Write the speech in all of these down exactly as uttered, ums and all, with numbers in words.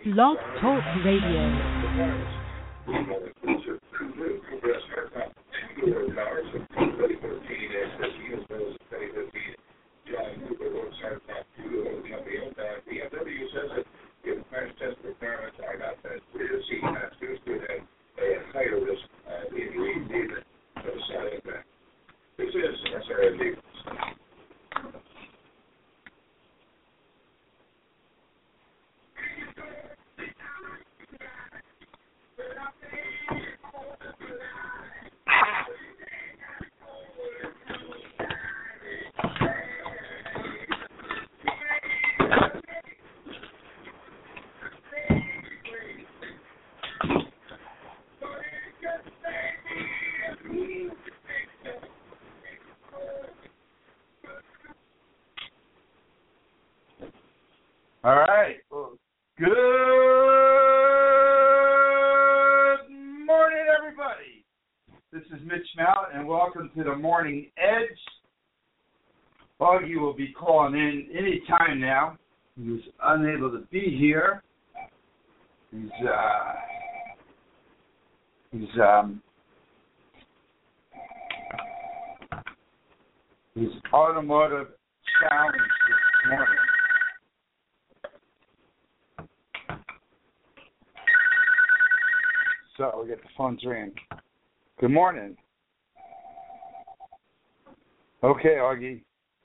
Blog Talk Radio. All right. Well, good morning, everybody. This is Mitch Mallett, and welcome to the Morning Edge. Augie will be calling in any time now. He was unable to be here. He's uh, he's um, he's automotive challenge this morning. So we get the phone's ringing. Good morning. Okay, Augie.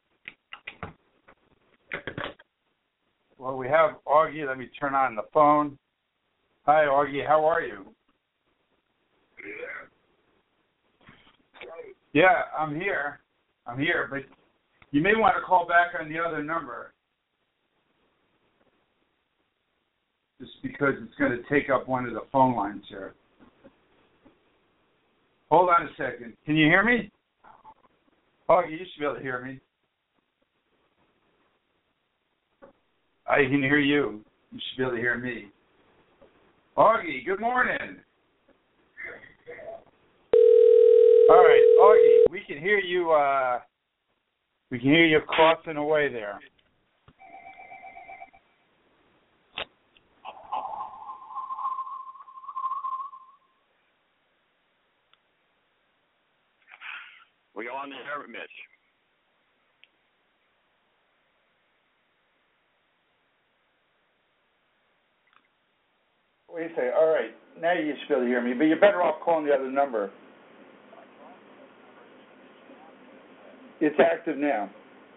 Well, we have Augie. Let me turn on the phone. Hi, Augie. How are you? Yeah, I'm here. I'm here, but you may want to call back on the other number. Just because it's going to take up one of the phone lines here. Hold on a second. Can you hear me? Augie, you should be able to hear me. I can hear you. You should be able to hear me. Augie, good morning. All right, Augie, we can hear you. Uh, we can hear you crossing away there. We on the air, Mitch. What do you say? All right, now you should be able to hear me, but you're better off calling the other number. It's active now.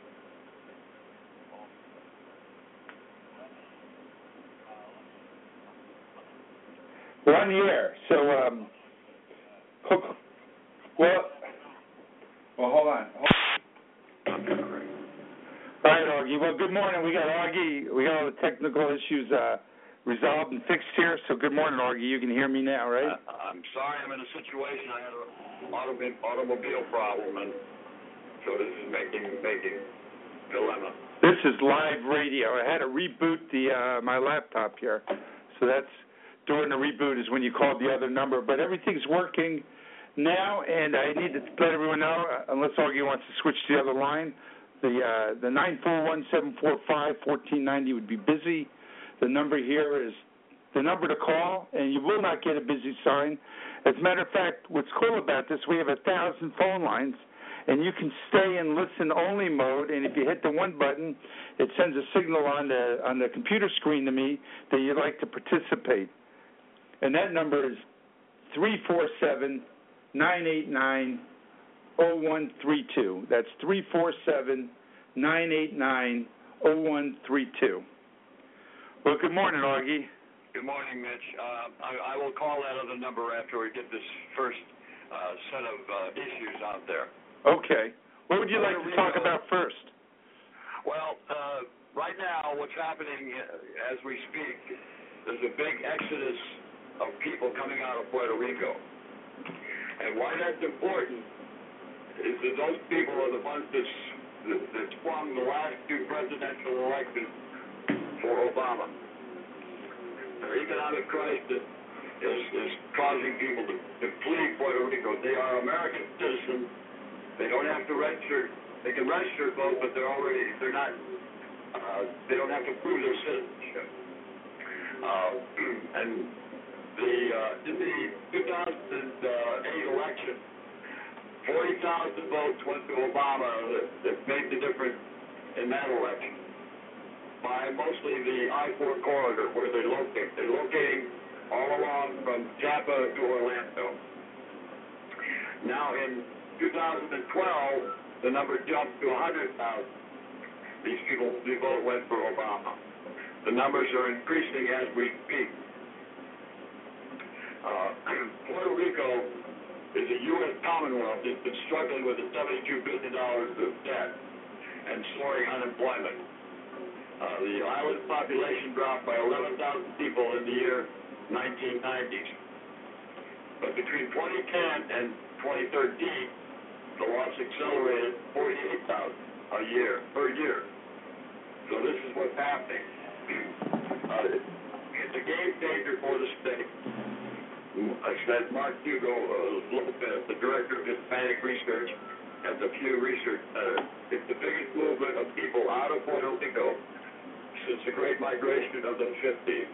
We're on the air, so um, hook. Well. Well, hold on. Hold on. All right, Augie. Well, good morning. We got Augie. We got all the technical issues uh, resolved and fixed here. So, good morning, Augie. You can hear me now, right? Uh, I'm sorry. I'm in a situation. I had an automobile, automobile problem, and so this is making making dilemma. This is live radio. I had to reboot the uh, my laptop here, so that's during the reboot is when you called the other number. But everything's working now, and I need to let everyone know, uh, unless Augie wants to switch to the other line, the uh, the nine four one, seven four five, one four nine zero would be busy. The number here is the number to call, and you will not get a busy sign. As a matter of fact, what's cool about this, we have a thousand phone lines, and you can stay in listen-only mode, and if you hit the one button, it sends a signal on the on the computer screen to me that you'd like to participate. And that number is three four seven, nine eight nine, zero one three two. That's three four seven, nine eight nine, zero one three two. Well, good morning, Augie. Good morning, Mitch. Uh, I, I will call that other number after we get this first uh, set of uh, issues out there. Okay. What would you like to talk about first? Well, uh, right now, what's happening as we speak, there's a big exodus of people coming out of Puerto Rico. And why that's important is that those people are the ones that, that swung the last two presidential elections for Obama. The economic crisis is, is causing people to, to flee Puerto Rico. They are American citizens. They don't have to register. They can register vote, but they're already, they're not, uh, they don't have to prove their citizenship. Uh, and the uh, in the two thousand eight election, forty thousand votes went to Obama that, that made the difference in that election by mostly the I four corridor where they locate. They're locating all along from Tampa to Orlando. Now in two thousand twelve, the number jumped to one hundred thousand. These people, the vote went for Obama. The numbers are increasing as we speak. Uh, Puerto Rico is a U S Commonwealth that's been struggling with a seventy-two billion dollars of debt and soaring unemployment. Uh, the island's population dropped by eleven thousand people in the year nineteen nineties. But between twenty ten and twenty thirteen, the loss accelerated forty-eight thousand a year, per year. So this is what's happening. Uh, it's a game changer for the state. I said Mark Hugo uh, Lopez, the director of Hispanic Research at the Pew Research Center. It's the biggest movement of people out of Puerto Rico since the Great Migration of the fifties.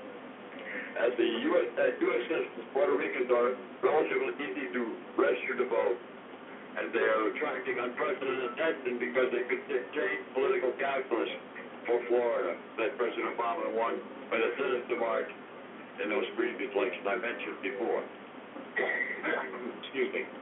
As the U S, uh, U S citizens, Puerto Ricans are relatively easy to register to vote, and they are attracting unprecedented attention because they could change political calculus for Florida that President Obama won by the citizen march in those previous elections I mentioned before. Excuse me.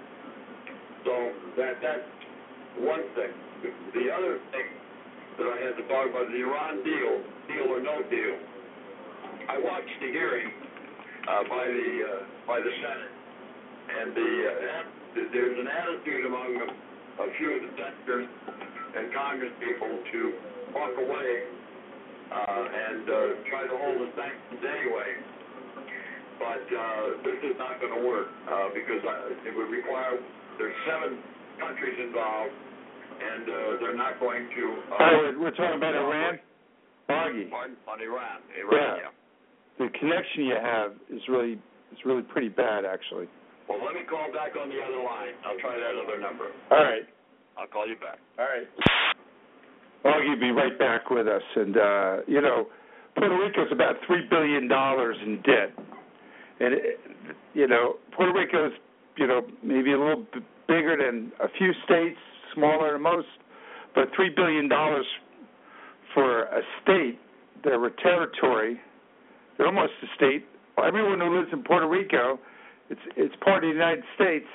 So that that's one thing. The other thing that I had to talk about, the Iran deal, deal or no deal. I watched the hearing uh, by the uh, by the Senate, and the uh, there's an attitude among a, a few of the senators and Congress people to walk away uh, and uh, try to hold the sanctions anyway. But uh, this is not going to work uh, because uh, it would require, there's seven countries involved, and uh, they're not going to... Uh, oh, we're talking about Iran? Augie. On, on Iran. Iran, yeah. yeah. The connection you have is really is really pretty bad, actually. Well, let me call back on the other line. I'll try that other number. All right. I'll call you back. All right. Augie will be right back with us. And, uh, you know, Puerto Rico's about three billion dollars in debt. And, it, you know, Puerto Rico's, you know, maybe a little bit bigger than a few states, smaller than most, but three billion dollars for a state, they're a territory, they're almost a state. Everyone who lives in Puerto Rico, it's it's part of the United States.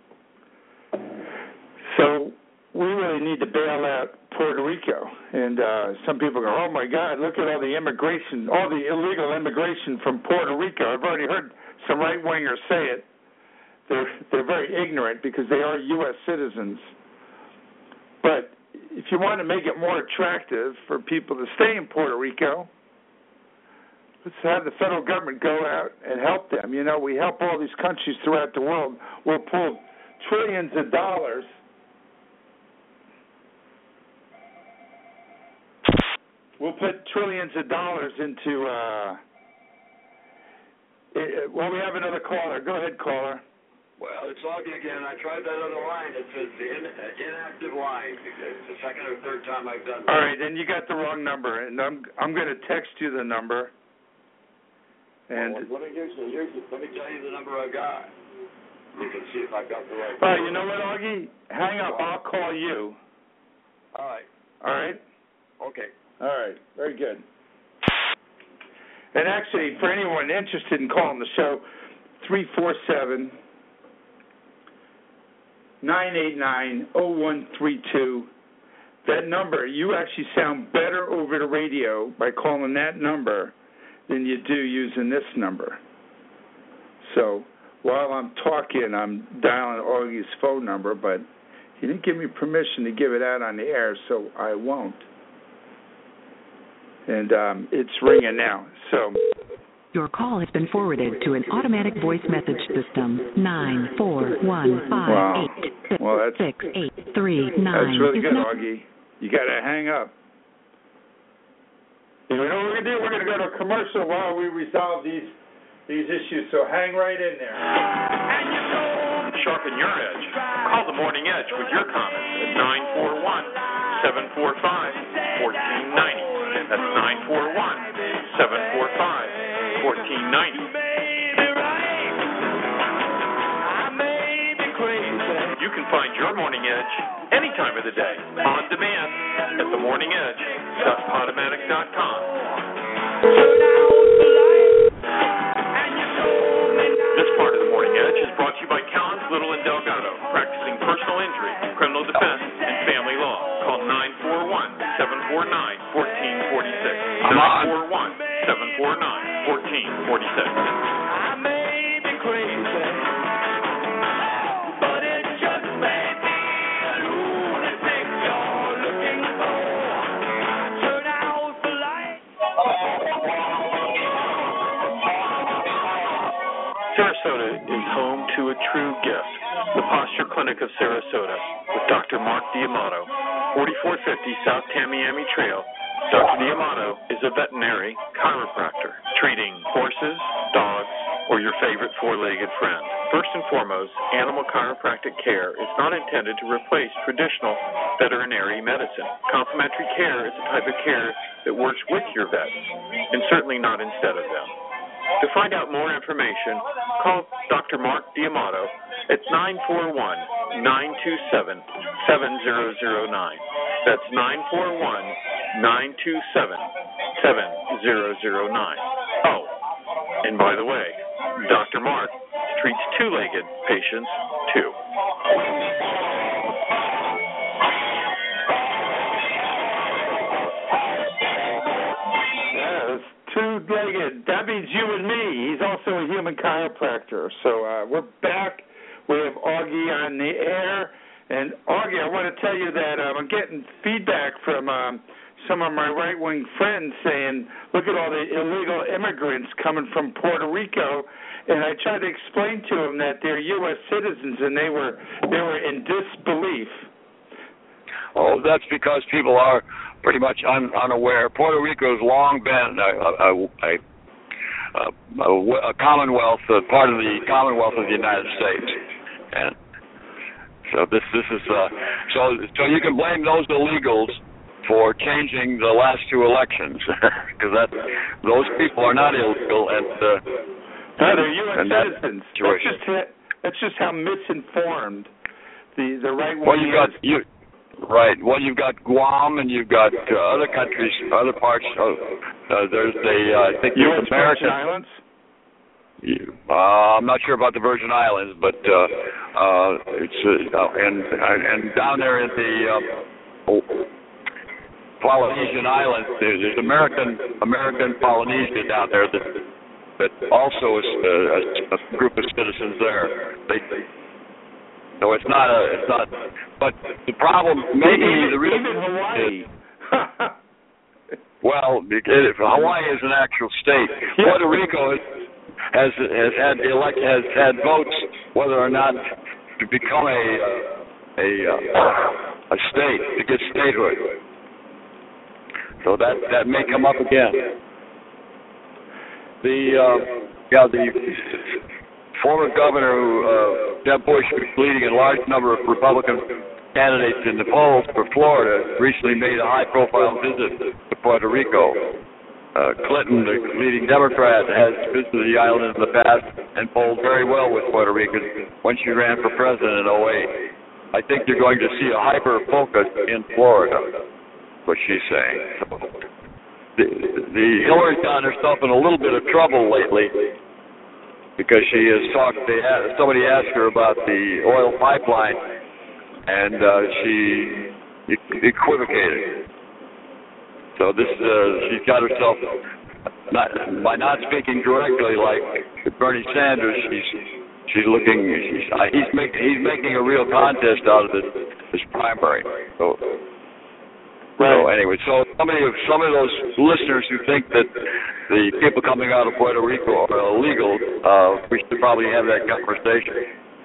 So we really need to bail out Puerto Rico. And uh, some people go, oh, my God, look at all the immigration, all the illegal immigration from Puerto Rico. I've already heard some right-wingers say it. They're, they're very ignorant because they are U S citizens. But if you want to make it more attractive for people to stay in Puerto Rico, let's have the federal government go out and help them. You know, we help all these countries throughout the world. We'll pull trillions of dollars. We'll put trillions of dollars into, uh, it, well, we have another caller. Go ahead, caller. Well, it's Augie again. I tried that other line. It says the in, uh, inactive line. It's the second or third time I've done that. All right, then you got the wrong number, and I'm I'm going to text you the number. And well, let me here's the, here's the, let me tell you the number I got. You can see if I got the right. All right, you know what, Augie? Hang up. I'll call you. All right. All right. Okay. All right, very good. And actually, for anyone interested in calling the show, three four seven, nine eight nine, zero one three two. That number, you actually sound better over the radio by calling that number than you do using this number. So while I'm talking, I'm dialing Augie's phone number, but he didn't give me permission to give it out on the air, so I won't. And um, it's ringing now. So your call has been forwarded to an automatic voice message system. Nine four one five wow. eight well, that's, six eight three nine. That's really good, not- Augie. You got to hang up. You know what we're gonna do? We're gonna go to a commercial while we resolve these these issues. So hang right in there. Sharpen your edge. Call the Morning Edge with your comments at nine four one, seven four five, one four nine zero. That's nine four one, seven four five, nineteen ninety. You can find your Morning Edge any time of the day, on demand, at the morning edge dot podomatic dot com. This part of the Morning Edge is brought to you by Collins, Little, and Delgado, practicing personal injury, criminal defense, and family law. Call nine four one, seven four nine, one four four six. nine four one, seven four nine, one four four six. I may be crazy, but it just may be a lunatic you're looking for. Turn out the light. Sarasota is home to a true gift. The Posture Clinic of Sarasota with Doctor Mark D'Amato, forty-four fifty South Tamiami Trail. Doctor D'Amato is a veterinary chiropractor treating horses, dogs, or your favorite four-legged friend. First and foremost, animal chiropractic care is not intended to replace traditional veterinary medicine. Complementary care is a type of care that works with your vet, and certainly not instead of them. To find out more information, call Doctor Mark D'Amato at nine four one, nine two seven, seven zero zero nine. That's nine four one, nine two seven, seven zero zero nine. Oh, and by the way, Doctor Mark treats two-legged patients, too. Two-legged. That means you and me. He's also a human chiropractor. So uh, we're back. We have Augie on the air. And Augie, I want to tell you that um, I'm getting feedback from um, some of my right-wing friends saying, look at all the illegal immigrants coming from Puerto Rico. And I tried to explain to them that they're U S citizens, and they were they were in disbelief. Oh, that's because people are pretty much un, unaware. Puerto Rico has long been a, a, a, a, a commonwealth, a part of the Commonwealth of the United States, and so this this is uh, so so you can blame those illegals for changing the last two elections because that those people are not illegal, and uh, no, they're U S citizens. That's just that's just how misinformed the the right wing well, you got is. you. Right. Well, you've got Guam, and you've got uh, other countries, other parts. Of, uh, there's the uh, I think U S American Virgin Islands. You, uh, I'm not sure about the Virgin Islands, but uh, uh, it's uh, and and down there in the uh, oh, Polynesian Islands, there's, there's American American Polynesia down there that that also is uh, a, a group of citizens there. They, So it's not a, it's not, but the problem, maybe even, the real even Hawaii. well, it, Hawaii is an actual state. Yeah. Puerto Rico has has had elect has had votes whether or not to become a a a state to get statehood. So that that may come up again. The uh, yeah the. Former Governor uh, Jeb Bush, leading a large number of Republican candidates in the polls for Florida, recently made a high-profile visit to Puerto Rico. Uh, Clinton, the leading Democrat, has visited the island in the past and polled very well with Puerto Ricans when she ran for president in oh eight. I think you're going to see a hyper-focus in Florida, what she's saying. So, the, the Hillary's gotten herself in a little bit of trouble lately, because she has talked, they had, somebody asked her about the oil pipeline, and uh, she equivocated. So this, uh, she's got herself, not, by not speaking directly like Bernie Sanders, she's she's looking, she's, uh, he's, make, he's making a real contest out of this, this primary. So, Right. So anyway, so some of, some of those listeners who think that the people coming out of Puerto Rico are illegal, uh, we should probably have that conversation.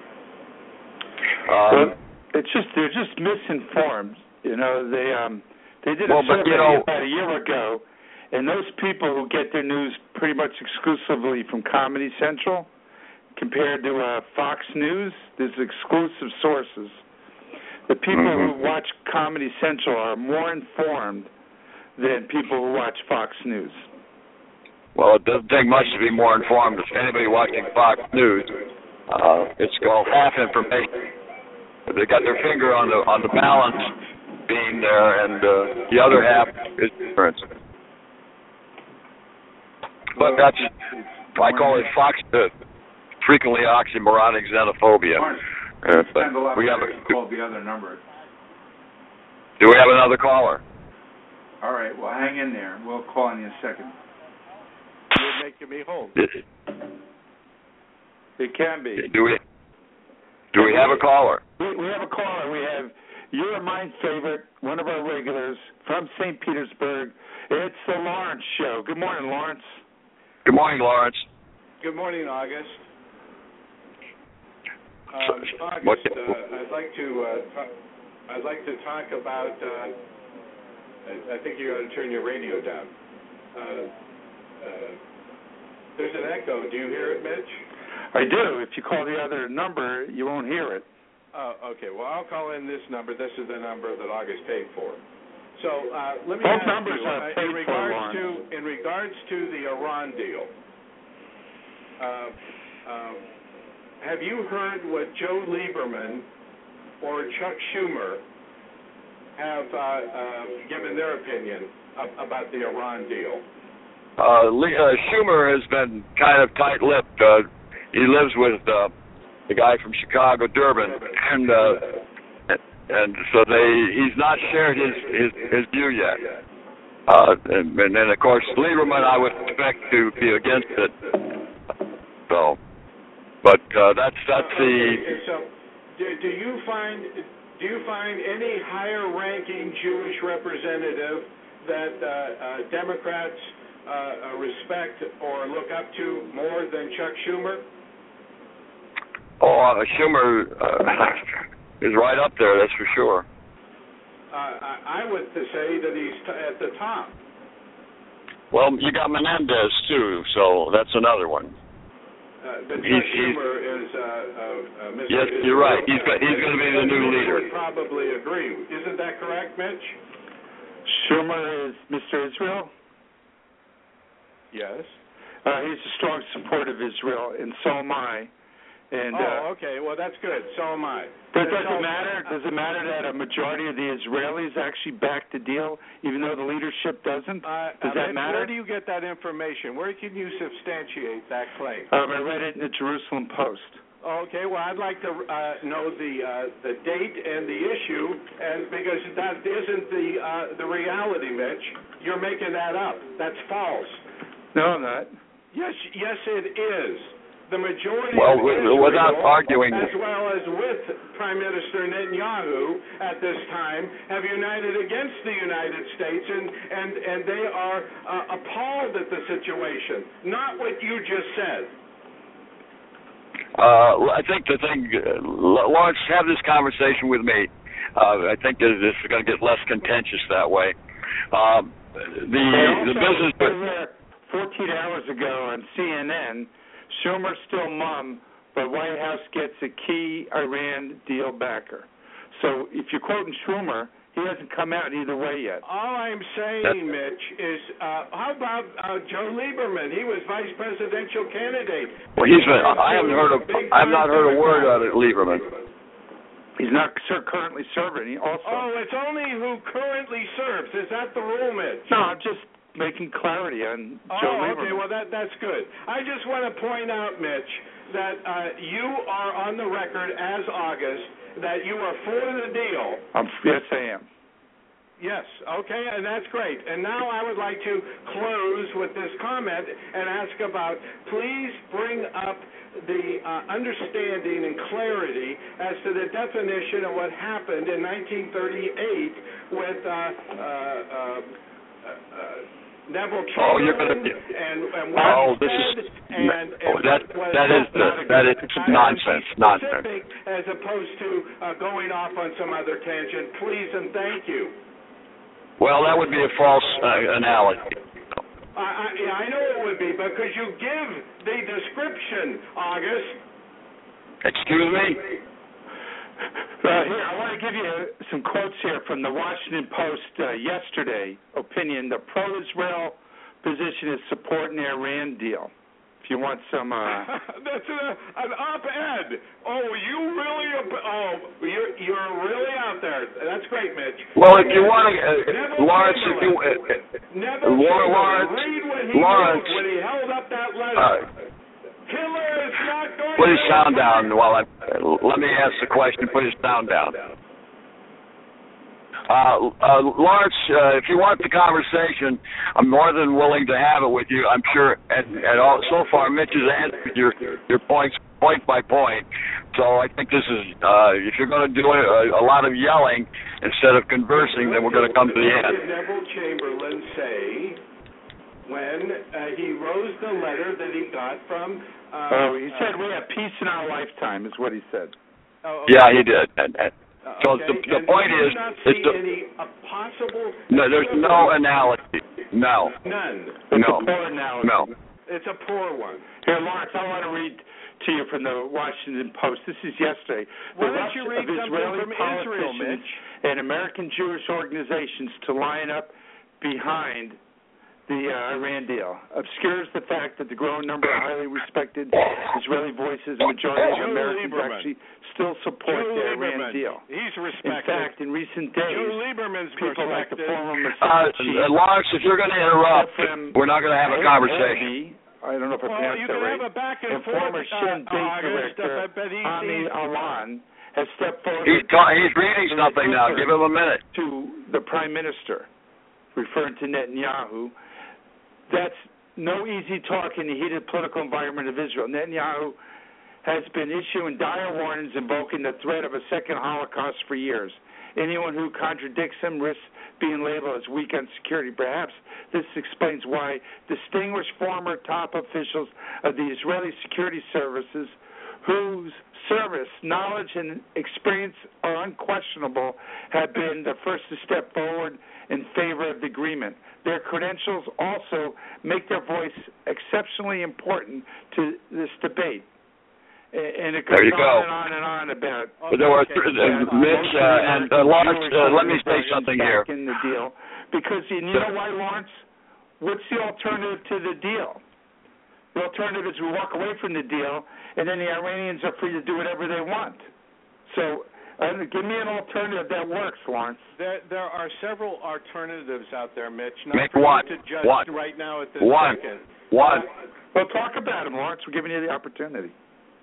Um, well, it's just they're just misinformed. You know, they um they did a well, but, survey you know, about a year ago, and those people who get their news pretty much exclusively from Comedy Central, compared to uh, Fox News, there's exclusive sources. The people mm-hmm. who watch Comedy Central are more informed than people who watch Fox News. well, it doesn't take much to be more informed. If anybody watching Fox News, uh, it's called half information. They got their finger on the on the balance beam there, and uh, the other half is insurance. But that's, I call it Fox, uh, frequently oxymoronic xenophobia. Uh, but we have a, call the other number. Do we have another caller? All right, well, hang in there. We'll call in a second. You're making me hold. It can be. Do we? Do we have a caller? We, we have a caller. We have your my favorite, one of our regulars from Saint Petersburg. It's the Lawrence Show. Good morning, Lawrence. Good morning, Lawrence. Good morning, August. Um, August, what, uh, I'd like to uh, talk, I'd like to talk about. Uh, I, I think you got to turn your radio down. Uh, uh, there's an echo. Do you hear it, Mitch? I do. If you call the other number, you won't hear it. Oh, okay. Well, I'll call in this number. This is the number that August paid for. So uh, let me Both ask numbers you, are uh, paid in regards for, to in regards to the Iran deal. Uh, um, have you heard what Joe Lieberman or Chuck Schumer have uh, uh, given their opinion of, about the Iran deal? Uh, Lee, uh, Schumer has been kind of tight-lipped. Uh, he lives with uh, the guy from Chicago, Durbin, and uh, and so they he's not shared his his, his view yet. Uh, and, and then of course Lieberman, I would expect to be against it. So, but uh, that's that's the. Okay, so, do, do you find do you find any higher-ranking Jewish representative that uh, uh, Democrats uh, respect or look up to more than Chuck Schumer? Oh, uh, Schumer uh, is right up there, that's for sure. Uh, I, I would say that he's t- at the top. Well, you got Menendez too, so that's another one. Uh, but Chuck he's, Schumer is uh, uh, uh, Mister Yes, Israel. you're right. He's got, he's going to be the new leader. Would probably agree. Isn't that correct, Mitch? Schumer is Mister Israel? Yes. Uh, he's a strong supporter of Israel, and so am I. And, oh, uh, okay. Well, that's good. So am I. But And does so, it matter? Does it matter that a majority of the Israelis actually back the deal, even though the leadership doesn't? Uh, Does uh, that matter? Where do you get that information? Where can you substantiate that claim? Um, I read it in the Jerusalem Post. Okay. Well, I'd like to uh, know the uh, the date and the issue, and because that isn't the uh, the reality, Mitch. You're making that up. That's false. No, I'm not. Yes, yes, it is. The majority well, of Israel, without arguing, as well as with Prime Minister Netanyahu at this time, have united against the United States, and and, and they are uh, appalled at the situation. Not what you just said. Uh, I think the thing, uh, Lawrence, have this conversation with me. Uh, I think that this is going to get less contentious that way. Um, the the business. But fourteen hours ago on C N N. Schumer still mum, but White House gets a key Iran deal backer. So if you're quoting Schumer, he hasn't come out either way yet. All I'm saying, Mitch, is uh, how about uh, Joe Lieberman? He was vice presidential candidate. Well, he's been, I haven't heard a I have not heard a word out of Lieberman. He's not sir, currently serving. He also. Oh, it's only who currently serves. Is that the rule, Mitch? No, I'm just making clarity on Joe Oh, Lieberman. okay. Well, that that's good. I just want to point out, Mitch, that uh, you are on the record as August that you are for the deal. Um, yes, I am. Yes. Okay, and that's great. And now I would like to close with this comment and ask about, please bring up the uh, understanding and clarity as to the definition of what happened in nineteen thirty-eight with uh, uh, uh, uh, Neville Oh, you're Chamberlain gonna, and, and what oh, he this said, is and, oh, and that what, that is the, that is nonsense, nonsense. As opposed to uh, going off on some other tangent. Please and thank you. Well, that would be a false uh, analogy. I, I, yeah, I know it would be, because you give the description, August. Excuse me? Uh, here, I want to give you some quotes here from the Washington Post uh, yesterday opinion. The pro-Israel position is supporting the Iran deal. If you want some, uh, that's a, an op-ed. Oh, you really? Oh, you're you're really out there. That's great, Mitch. Well, if you want to, uh, Lawrence, if you, uh, Lawrence, read what he Lawrence, wrote when he held up that letter. uh, Killer is not going put to his sound down while I let me ask the question. Put his sound down. Uh, uh, Lawrence, uh, if you want the conversation, I'm more than willing to have it with you. I'm sure, and, and all, so far, Mitch has answered your your points point by point. So I think this is, uh, if you're going to do a, a lot of yelling instead of conversing, then we're going to come to the end. What did Neville Chamberlain say when uh, he wrote the letter that he got from? Uh, oh, he said uh, we have peace in our lifetime, is what he said. Oh, okay. Yeah, he did. And, and, Uh, so okay. the, the and point do is, not it's see the, any uh, possible. no, there's no analogy. No. None. It's No. a poor analogy. No. It's a poor one. Here, Lawrence, I want to read to you from the Washington Post. This is yesterday. Why the don't rush you read of something Israeli from Israel, politicians Mitch? and American Jewish organizations to line up behind the uh, Iran deal obscures the fact that the growing number of highly respected Israeli voices, a majority of Joe Americans Lieberman. actually still support Joe the Lieberman. Iran deal. He's In respected. fact, in recent days, Joe Lieberman's people like the respected. former Uh, Mossad chief, Lawrence, if you're going to interrupt, Ephraim we're not going to have a conversation. Holby, I don't know if I Well, pronounced you that can right. have a back and And forth, former uh, Shin Bet August, director, uh, but he Ami seems- Alan, has stepped forward He's, ta- he's reading something now. Give him a minute. to the prime minister, referring to Netanyahu. That's no easy talk in the heated political environment of Israel. Netanyahu has been issuing dire warnings invoking the threat of a second Holocaust for years. Anyone who contradicts him risks being labeled as weak on security. Perhaps this explains why distinguished former top officials of the Israeli security services, whose service, knowledge, and experience are unquestionable, have been the first to step forward in favor of the agreement. Their credentials also make their voice exceptionally important to this debate. And it goes There you on go. and on and on about. But there were, uh, Mitch, uh, and uh, Lawrence, uh, let me say something here. In the deal, because you know why, Lawrence? What's the alternative to the deal? The alternative is we walk away from the deal, and then the Iranians are free to do whatever they want. So, uh, give me an alternative that works, Lawrence. There, there are several alternatives out there, Mitch. Not Make for you one. to judge One. right now at this One. second. One. Well, talk about them, Lawrence. We're giving you the opportunity.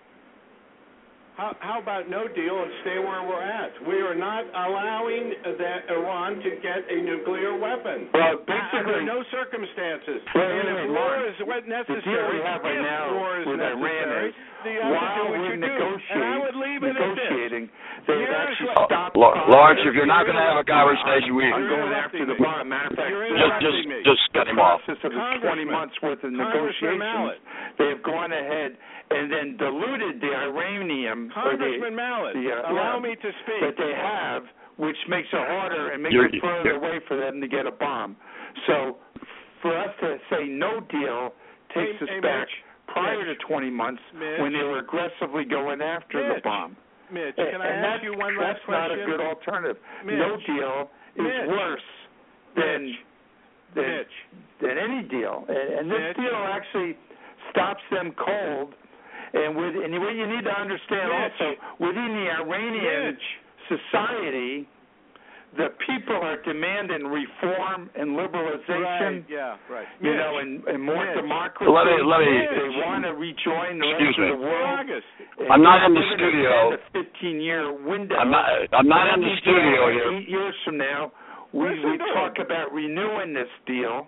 How, how about no deal and stay where we're at? We are not allowing that Iran to get a nuclear weapon. Well, Under basically, no circumstances. Well, and anyway, if war Lawrence, is what necessary, the deal we have right if now war is with necessary, Iran is then you have to do while what we're you do. And I would leave it at this. negotiating, they've Here's actually what- stopped. Uh, fire. Lawrence, if you're not going to have a conversation, we I'm You're going after the interrupting me. bomb. Matter of fact, You're just interrupting just me. just cut the him off. process of the Congressman- twenty months worth of Congressman negotiations, Mallet. they have gone ahead and then diluted the uranium or the, Congressman Mallet, the, uh, allow yeah, me to speak. that they have, which makes it harder and makes You're- it further you're- away for them to get a bomb. So for us to say no deal takes Hey- us hey, back Mitch. prior Mitch. to twenty months Mitch. when they were aggressively going after the Mitch. bomb. Mitch, And- can I and ask that's, you one that's last question? not a good alternative. Mitch. No deal is Mitch. worse than Mitch. than, Mitch. than any deal. And, and this Mitch. deal actually stops them cold. And with and what you need to understand Mitch. also, within the Iranian Mitch. society, the people are demanding reform and liberalization. Right, yeah, right. You Mitch. know, and, and more Mitch. democracy. Let me- let me- They want to rejoin the Excuse rest me. of the world. August. I'm not in the Within a studio. ten to fifteen year window. I'm not. I'm not in the Maybe studio here. Eight years from now, we, Listen we to talk him. about renewing this deal.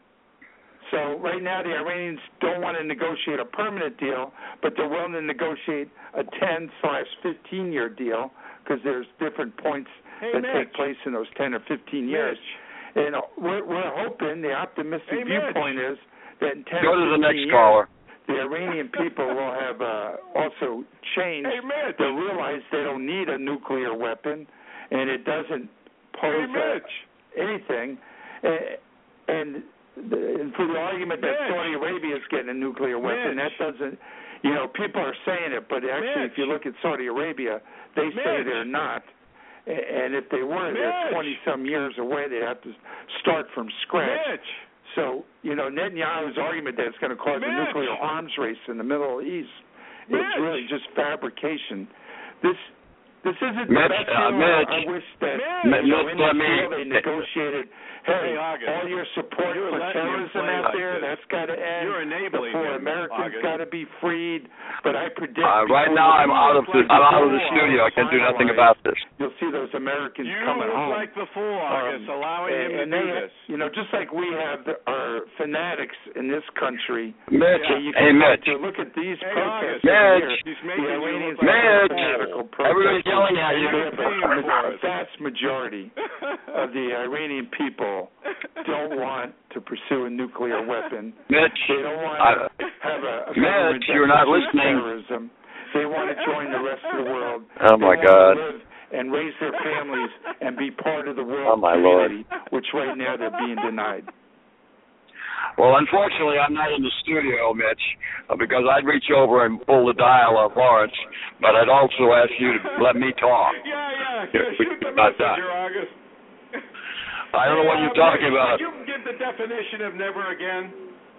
So right now, the Iranians don't want to negotiate a permanent deal, but they're willing to negotiate a ten slash fifteen year deal because there's different points Hey, that Mitch. take place in those ten or fifteen years. Mitch. And uh, we're, we're hoping the optimistic Hey, Mitch. viewpoint is that in ten Go or to the fifteen next years, caller. the Iranian people will have uh, also changed. Hey, Mitch. They'll realize they don't need a nuclear weapon, and it doesn't Hey, pose uh, Mitch. anything. Uh, and, the, and for the argument that Mitch. Saudi Arabia is getting a nuclear weapon, Mitch. that doesn't. You know, people are saying it, but actually, Mitch. if you look at Saudi Arabia, they say Mitch. they're not. A- And if they were, they're Mitch. twenty some years away. They have to start from scratch. Mitch. So, you know, Netanyahu's argument that it's going to cause Mitch. a nuclear arms race in the Middle East is Mitch. really just fabrication. This this isn't the Mitch, best uh, deal. Mitch. I wish that Mitch. you know, Mitch, in let this me- deal they negotiated, hey, Hey, August. all your support You're for letting him terrorism play out like there, this. that's got to end. You're enabling the poor him, Americans August. got to be freed. But I predict Uh, right before now, the I'm deal out of the is I'm out of the finalized, studio. I can do nothing about this. You'll see those Americans You coming look home. like the fool, August, Um, allowing and, him to and do they, this. You know, just like we have the, our fanatics in this country. Mitch, Yeah, you hey, can Mitch. to look at these Hey, protests August. over Mitch. here. He's The making you Iranians look like are Mitch. fanatical Everybody's protesters. yelling at you. You're paying for A it. vast majority of the Iranian people don't want to pursue a nuclear weapon. Mitch, They don't want I- to have a, a government Mitch, that you're not pushes listening. terrorism. They want to join the rest of the world. Oh, They my want God. to live and raise their families and be part of the world Oh, my Lord. community, which right now they're being denied. Well, unfortunately, I'm not in the studio, Mitch, uh, because I'd reach over and pull the dial on Lawrence, but I'd also ask you to let me talk. Yeah, yeah. Yeah, yeah we- shoot the not that. messenger, August. I don't know what Hey, you're uh, talking Mitch, about. Could you give the definition of never again?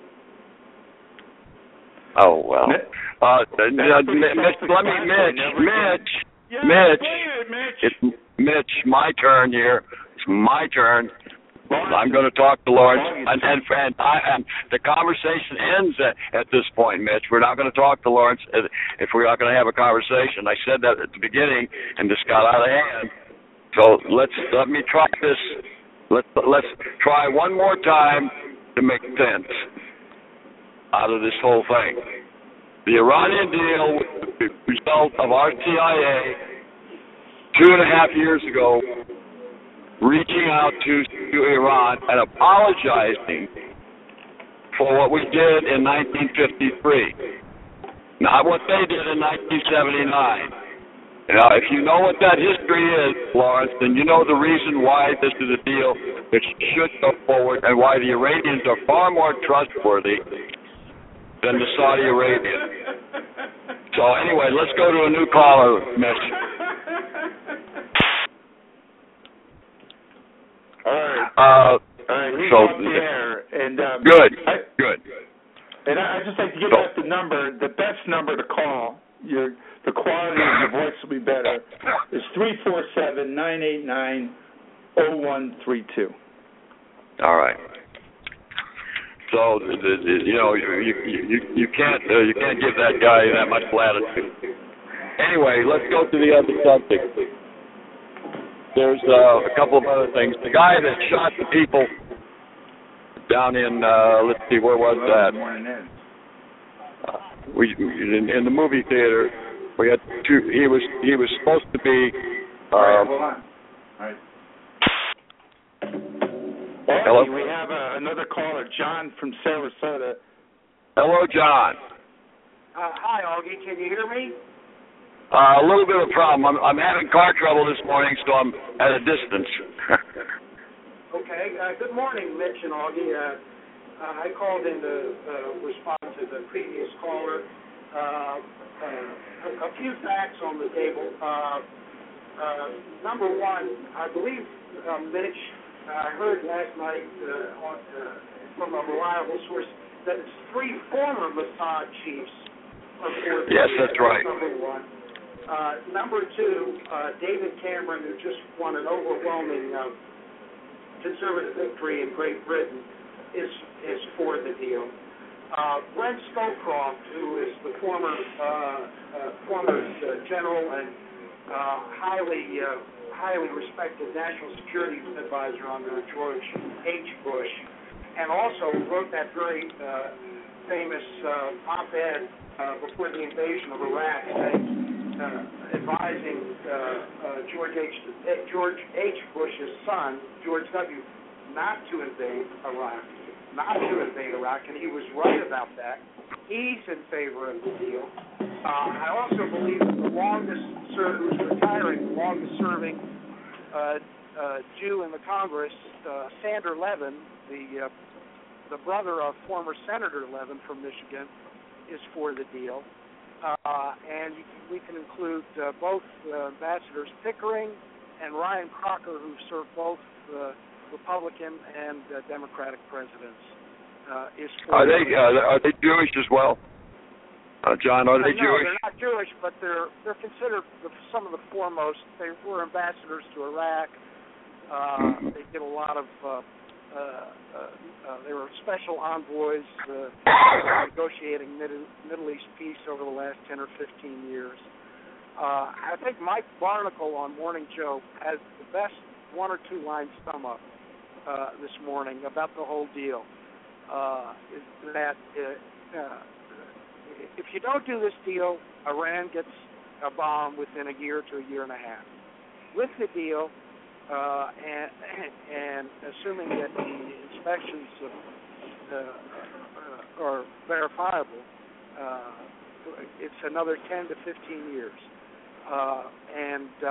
Oh, well. Mitch- Uh, uh, pretty Mitch, let me, self-explanatory, Mitch, never Mitch, Yeah, Mitch. play it, Mitch. It's Mitch, my turn here. It's my turn. I'm going to talk to Lawrence, and and, and, I, and the conversation ends at, at this point, Mitch. We're not going to talk to Lawrence if if we're not going to have a conversation. I said that at the beginning, and this got out of hand. So let's let me try this. Let's let's try one more time to make sense out of this whole thing. The Iranian deal was the result of our C I A two and a half years ago reaching out to, to Iran and apologizing for what we did in nineteen fifty-three, not what they did in nineteen seventy-nine. Now, if you know what that history is, Lawrence, then you know the reason why this is a deal that should go forward and why the Iranians are far more trustworthy than the Saudi Arabians. So anyway, let's go to a new caller, Mitch. All right. Uh, All right. He's so off the air. And, um, good, I, good. And I- I'd just like to give So- out the number, the best number to call. Your the quality of your voice will be better. It's three four seven nine eight nine zero one three two. All right. So the, the, you know you you you, you can't uh, you can't give that guy that much latitude. Anyway, let's go to the other subject. There's uh, a couple of other things. The guy that shot the people down in uh, let's see, where was that? Uh, we in, in the movie theater. We had two. He was he was supposed to be. Uh, All right, hold on. All right. Hello? We have uh, another caller, John from Sarasota. Hello, John. Uh, hi, Augie. Can you hear me? Uh, a little bit of a problem. I'm, I'm having car trouble this morning, so I'm at a distance. Okay. Uh, good morning, Mitch and Augie. Uh, uh, I called in to uh, respond to the previous caller. Uh, uh, a, a few facts on the table. Uh, uh, number one, I believe, uh, Mitch, I heard last night uh, on, uh, from a reliable source that it's three former Mossad chiefs. Are for Yes, that's right. Number one. Uh, number two, uh, David Cameron, who just won an overwhelming uh, conservative victory in Great Britain, is is for the deal. Uh, Brent Scowcroft, who is the former uh, uh, former uh, general and uh, highly uh, highly respected national security advisor under George H. Bush, and also wrote that very uh, famous uh, op-ed uh, before the invasion of Iraq, saying, uh, advising uh, uh, George H. George H. Bush's son, George W., not to invade Iraq, not to invade Iraq, and he was right about that. He's in favor of the deal. Uh, I also believe that the longest serving, who's retiring, the longest serving uh, uh, Jew in the Congress, uh, Sander Levin, the uh, the brother of former Senator Levin from Michigan, is for the deal. Uh, and you can, we can include uh, both uh, Ambassadors Pickering and Ryan Crocker, who served both uh, Republican and uh, Democratic presidents. uh, is for. Are they uh, are they Jewish as well? Uh, John, are they no, Jewish? They're not Jewish, but they're they're considered the, some of the foremost. They were ambassadors to Iraq. Uh, mm-hmm. They did a lot of. Uh, uh, uh, uh, they were special envoys uh, negotiating Middle, Middle East peace over the last ten or fifteen years. Uh, I think Mike Barnacle on Morning Joe has the best one or two line sum up uh, this morning about the whole deal. Uh, is that uh, uh, if you don't do this deal, Iran gets a bomb within a year to a year and a half. With the deal, uh, and, and assuming that the inspections of, uh, uh, are verifiable, uh, it's another ten to fifteen years. Uh, and uh,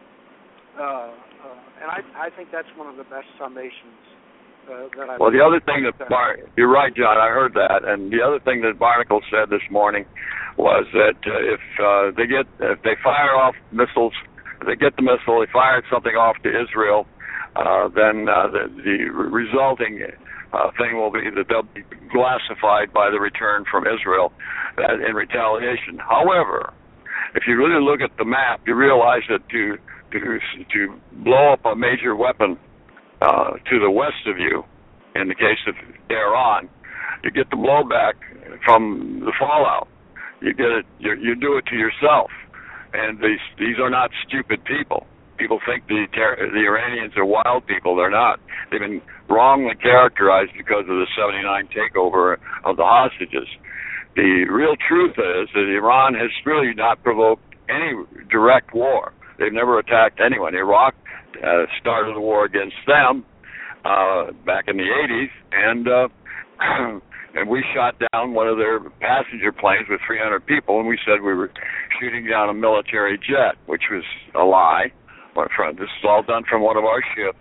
uh, uh, and I, I think that's one of the best summations uh, that I've Well, the other thing that done. Bar- you're right, John. I heard that, and the other thing that Barnacle said this morning was that uh, if uh, they get if they fire off missiles, if they get the missile, they fire something off to Israel, uh, then uh, the, the resulting uh, thing will be that they'll be glassified by the return from Israel uh, in retaliation. However, if you really look at the map, you realize that to to to blow up a major weapon uh, to the west of you, in the case of Iran, you get the blowback from the fallout. You get it. You, you do it to yourself, and these these are not stupid people. People think the ter- the Iranians are wild people. They're not. They've been wrongly characterized because of the seventy-nine takeover of the hostages. The real truth is that Iran has really not provoked any direct war. They've never attacked anyone. Iraq uh, started the war against them uh, back in the eighties, and uh, and we shot down one of their passenger planes with three hundred people, and we said we were shooting down a military jet, which was a lie. This is all done from one of our ships.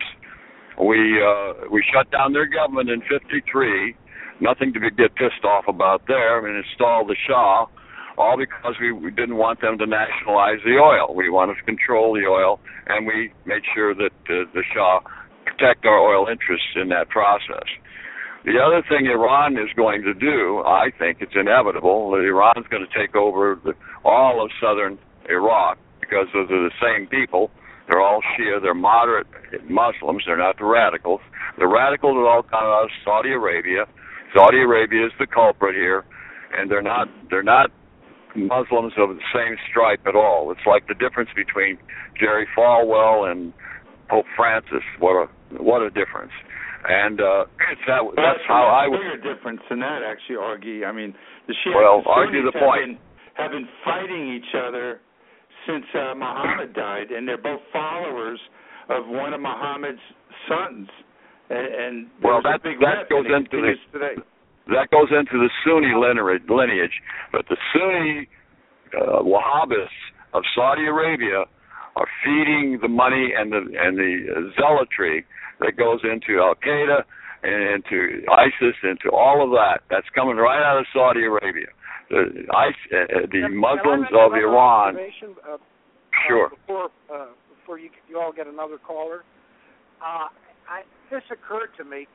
We uh, we shut down their government in fifty-three. Nothing to be, get pissed off about there. I mean, installed the Shah, all because we, we didn't want them to nationalize the oil. We wanted to control the oil, and we made sure that uh, the Shah protect our oil interests in that process. The other thing Iran is going to do, I think it's inevitable, that Iran's going to take over the, all of southern Iraq, because those are the same people. They're all Shia. They're moderate Muslims. They're not the radicals. The radicals are all kind of out of Saudi Arabia. Saudi Arabia is the culprit here, and they're not they're not Muslims of the same stripe at all. It's like the difference between Jerry Falwell and Pope Francis. What a what a difference! And uh, it's that, that's, that's how I would. Bigger difference than that, actually, Argy. I mean, the Shia well, and Sunnis argue the have point. Been, have been fighting each other since uh, Muhammad died, and they're both followers of one of Muhammad's sons. And, and well, that big that goes into the today. that goes into the Sunni lineage, but the Sunni uh, Wahhabists of Saudi Arabia are feeding the money and the and the zealotry that goes into Al Qaeda and into ISIS, into all of that. That's coming right out of Saudi Arabia. The ISIS, uh, the Muslims of Iran. Uh, sure. Uh, before uh, before you you all get another caller. Uh, I, this occurred to me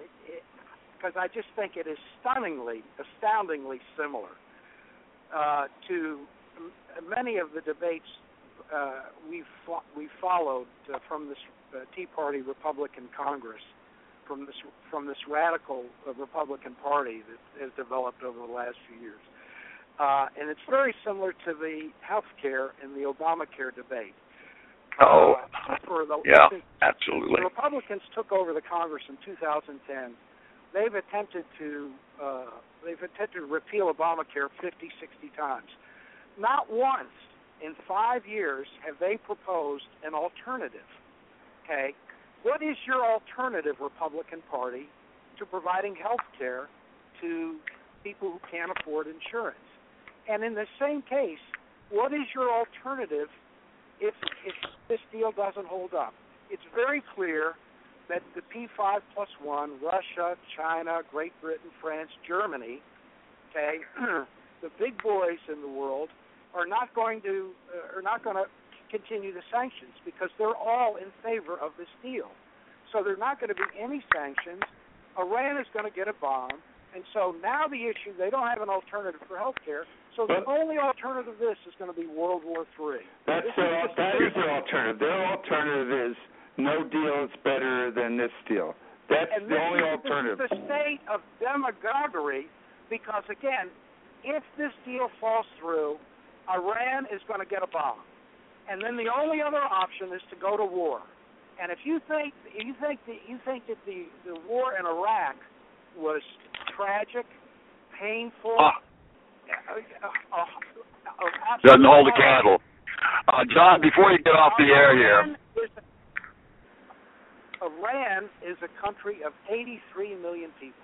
because I just think it is stunningly, astoundingly similar uh, to m- many of the debates uh, we've fo- we followed uh, from this uh, Tea Party Republican Congress, from this from this radical uh, Republican Party that has developed over the last few years, uh, and it's very similar to the health care and the Obamacare debate. Oh, uh, for the, yeah, the, absolutely. The Republicans took over the Congress in two thousand ten. They've attempted to uh, they've attempted to repeal Obamacare fifty, sixty times. Not once in five years have they proposed an alternative. Okay, what is your alternative, Republican Party, to providing health care to people who can't afford insurance? And in the same case, what is your alternative if, if this deal doesn't hold up? It's very clear that the P five plus one, Russia, China, Great Britain, France, Germany, okay, the big boys in the world are not going to uh, are not going to continue the sanctions because they're all in favor of this deal. So there's not going to be any sanctions. Iran is going to get a bomb. And so now the issue, they don't have an alternative for health care, so the Well, only alternative to this is going to be World War Three. That's This their, is that is their alternative. Their alternative is no deal is better than this deal. That's and the this only is, alternative. This is the state of demagoguery, because, again, if this deal falls through, Iran is going to get a bomb. And then the only other option is to go to war. And if you think you think that you think that the, the war in Iraq was tragic, painful, Uh, uh, uh, uh, doesn't hold a candle. Uh, John, before you get off the air here, Iran is, Iran is a country of eighty-three million people.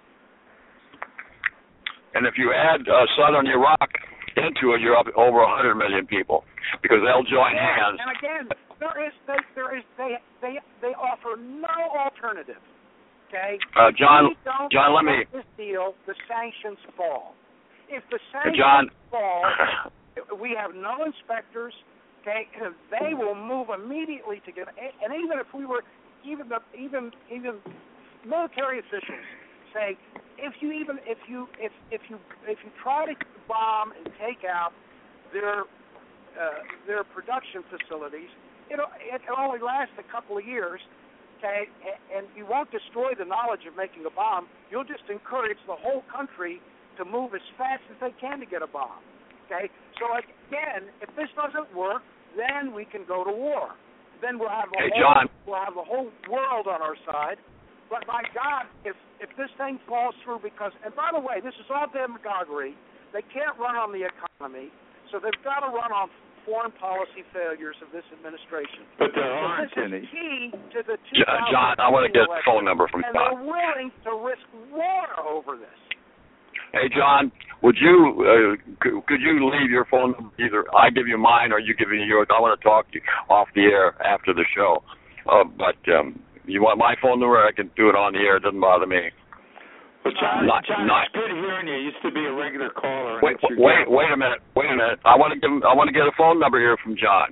and if you add uh, southern Iraq into it, you're up over one hundred million people, because they'll join hands. And again, there is they, there is they they they offer no alternative. Okay. Uh, John, we don't John, let me. let this deal, the sanctions fall. If the sanctions John. fall, we have no inspectors. Okay, and they will move immediately to get. And even if we were, even the even even military officials say, if you even if you if if you if you try to bomb and take out their uh, their production facilities, it it only lasts a couple of years. Okay, and you won't destroy the knowledge of making a bomb. You'll just encourage the whole country to move as fast as they can to get a bomb. Okay, so again, if this doesn't work, then we can go to war. Then we'll have the Hey, whole John. we'll have the whole world on our side. But my God, if if this thing falls through, because and by the way, this is all demagoguery. They can't run on the economy, so they've got to run on foreign policy failures of this administration. But there So aren't this any. is key to the John, John, I want to get a phone election, number from and John. they're willing to risk war over this. Hey, John, would you uh, could, could you leave your phone number? Either I give you mine or you give me yours. I want to talk to you off the air after the show. Uh, but um, you want my phone number? I can do it on the air. It doesn't bother me. Well, John, Not- John not- it's good hearing you. You used to be a regular caller. And Wait, it's your wait, job. wait a minute. Wait a minute. I want to give. I want to get a phone number here from John.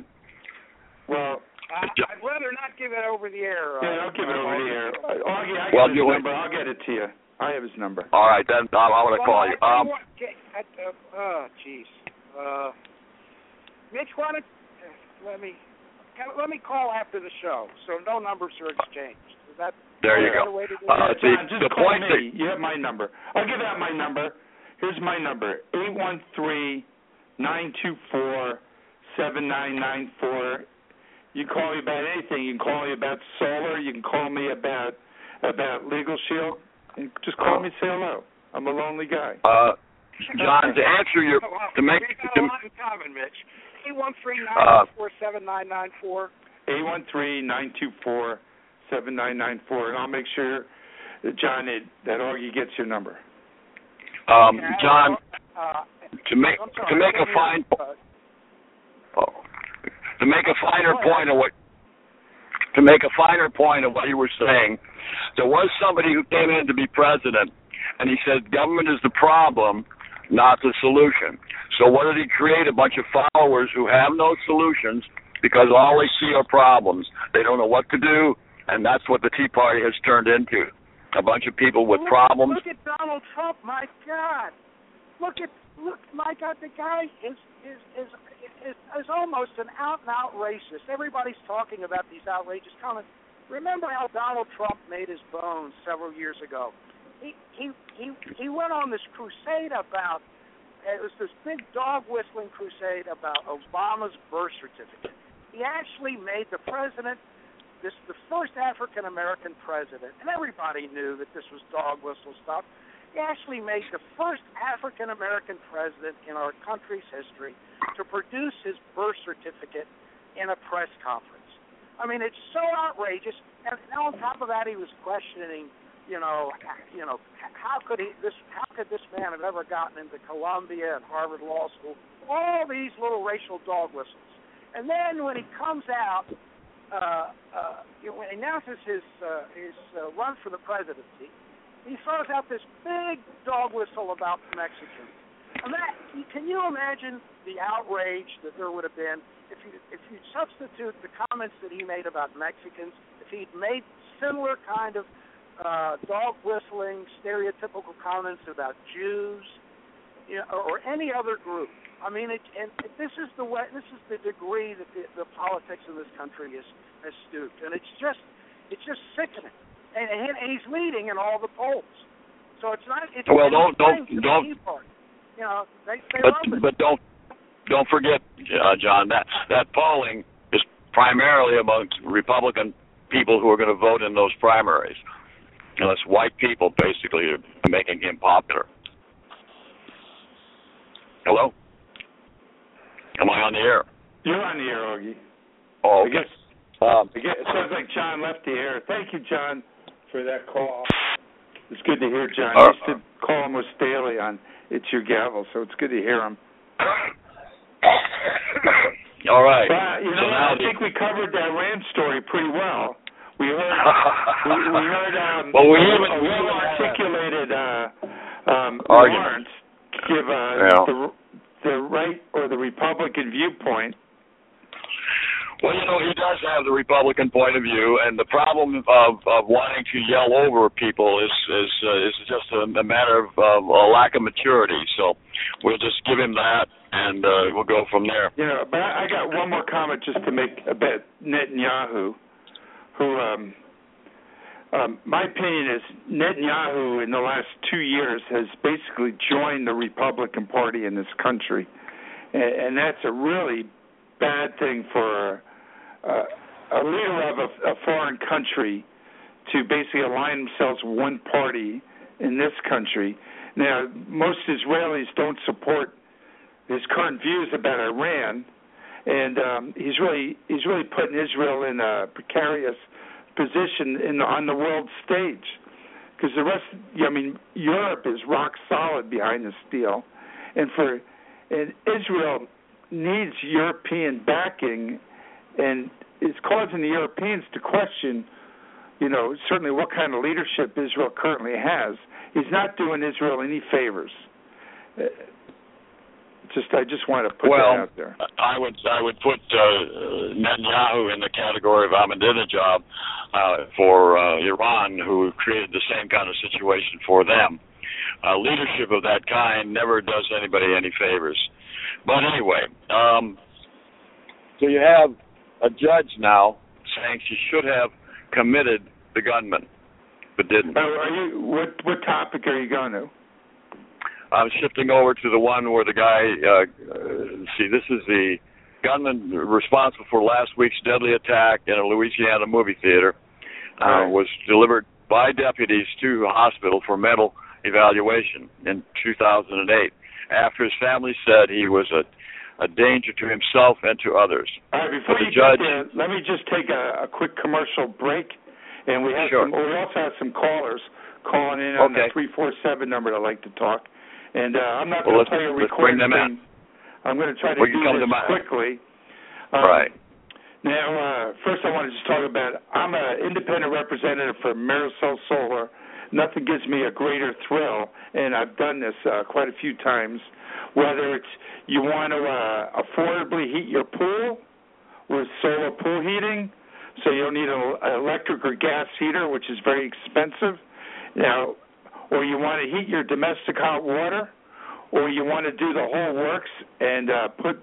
Well, I, I'd rather not give it over the air. Uh, yeah, I'll give it over the air. Augie, I Well, got his you- number. I'll get it to you. I have his number. All right, then I, I want to Well, call I you. tell Um, what, okay, I, uh, oh, jeez. Uh, Mitch, why don't uh, let me can, let me call after the show, so no numbers are exchanged. Is that there you is that go. a way to do Uh, it? the, John, just the call point me. that You have my number. I'll give out my number. Here's my number: eight one three nine two four seven nine nine four. You can call me about anything. You can call me about solar. You can call me about about Legal Shield. And just call me and say hello. I'm a lonely guy. uh, John, to answer your Oh, wow. to make we got to, a lot in common, Mitch. Eight one three nine four seven nine nine four. eight one three nine two four seven nine nine four, and I'll make sure that John that, that Augie gets your number. um, John, Uh, to make I'm sorry, to make I a didn't fine hear, uh, oh, to make a finer Go ahead. point of what to make a finer point of what you were saying, there was somebody who came in to be president, and he said government is the problem, not the solution. So what did he create? A bunch of followers who have no solutions because all they see are problems. They don't know what to do, and that's what the Tea Party has turned into. A bunch of people with look, problems. Look at Donald Trump, my God. Look at look, my God. The guy is is is is, is almost an out and out racist. Everybody's talking about these outrageous comments. Remember how Donald Trump made his bones several years ago? He he he he went on this crusade about. It was this big dog whistling crusade about Obama's birth certificate. He actually made the president, this the first African American president, and everybody knew that this was dog whistle stuff. He actually made the first African American president in our country's history to produce his birth certificate in a press conference. I mean, it's so outrageous. And on top of that, he was questioning, you know, you know, how could he this how could this man have ever gotten into Columbia and Harvard Law School? All these little racial dog whistles. And then when he comes out, uh, uh, you know, when he announces his uh, his uh, run for the presidency, he throws out this big dog whistle about Mexicans. And that, can you imagine the outrage that there would have been if you if you substitute the comments that he made about Mexicans, if he'd made similar kind of uh, dog whistling, stereotypical comments about Jews, you know, or, or any other group. I mean, it, and this is the way, this is the degree that the, the politics of this country is has stooped, and it's just it's just sickening. And, and he's leading in all the polls, so it's not. It's well, don't don't don't. You know, they, they but love it. but don't don't forget, uh, John, that that polling is primarily amongst Republican people who are going to vote in those primaries. You know, it's white people basically making him popular. Hello? Am I on the air? You're on the air, Augie. Oh, I okay. guess, um, I guess it sounds like John left the air. Thank you, John, for that call. It's good to hear John. I used to call him with Staley on It's Your Gavel, so it's good to hear him. All right. But, you know, so I the, think we covered that Rand story pretty well. We heard, we, we heard, um, well, we a, even, a well-articulated uh, um, argument. Lawrence give uh, yeah. the, the right or the Republican viewpoint. Well, you know, he does have the Republican point of view, and the problem of, of wanting to yell over people is is uh, is just a, a matter of uh, a lack of maturity. So we'll just give him that, and uh, we'll go from there. You know, but I got one more comment just to make about Netanyahu. Who, um, um, my opinion is Netanyahu in the last two years has basically joined the Republican Party in this country, and, and that's a really bad thing for uh, a leader of a, a foreign country to basically align themselves with one party in this country. Now, most Israelis don't support his current views about Iran. And um, he's really he's really putting Israel in a precarious position in the, on the world stage, because the rest, I mean, Europe is rock solid behind this deal, and for and Israel needs European backing, and it's causing the Europeans to question, you know, certainly what kind of leadership Israel currently has. He's not doing Israel any favors. Uh, Just, I just want to put well, that out there. I would, I would put uh, Netanyahu in the category of Ahmadinejad uh, for uh, Iran, who created the same kind of situation for them. Uh, leadership of that kind never does anybody any favors. But anyway, um, so you have a judge now saying she should have committed the gunman, but didn't. Oh, are you? What, what topic are you going to? I'm shifting over to the one where the guy, uh, see, this is the gunman responsible for last week's deadly attack in a Louisiana movie theater, uh, right. was delivered by deputies to a hospital for mental evaluation in two thousand eight, after his family said he was a, a danger to himself and to others. All right, before you judge, get there, let me just take a, a quick commercial break, and we have sure. some, we also have some callers calling in on okay. the three four seven number that like to talk. And uh, I'm not well, going to play a let's recording bring them thing. in. I'm going to try to we do come this to quickly. Um, right. Now, uh, first I want to just talk about, I'm an independent representative for Marisol Solar. Nothing gives me a greater thrill, and I've done this uh, quite a few times, whether it's you want to uh, affordably heat your pool with solar pool heating, so you don't need an electric or gas heater, which is very expensive. Now, or you want to heat your domestic hot water, or you want to do the whole works and uh, put